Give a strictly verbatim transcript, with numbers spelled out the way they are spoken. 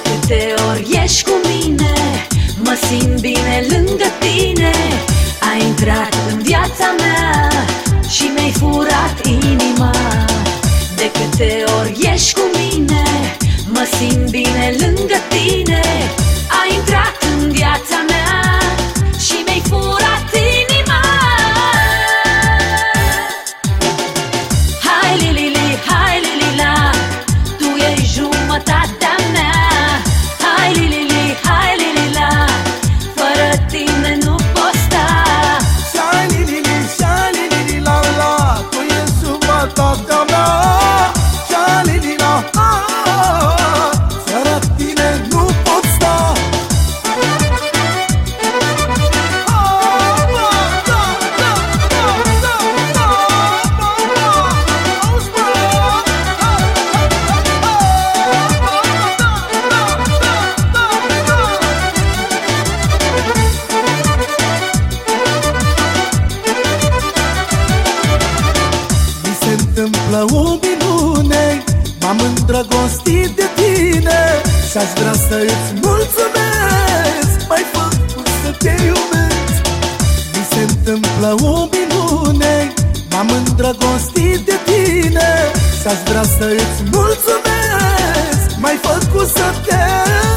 câte ori ești cu mine, mă simt bine lângă tine. Ai intrat în viața mea și mi-ai furat inima. De câte ori ești cu mine, mă simt bine lângă tine. Ai intrat în viața mea și mi-ai furat inima. Hai Lili, hai Lilila, tu ești jumătatea mea. Hai Lili, hai Lilila, fără tine nu pot sta. Hai Lili, hai Lilila, tu ești jumătatea mea. Hai Lilila, fără tine nu pot sta. Mi se întâmplă o minune, m-am îndrăgostit de tine și-aș vrea să-ți mulțumesc, m-ai făcut să te iubesc. Mi se întâmplă o minune, m-am îndrăgostit de tine și-aș vrea să-ți mulțumesc, m-ai făcut să te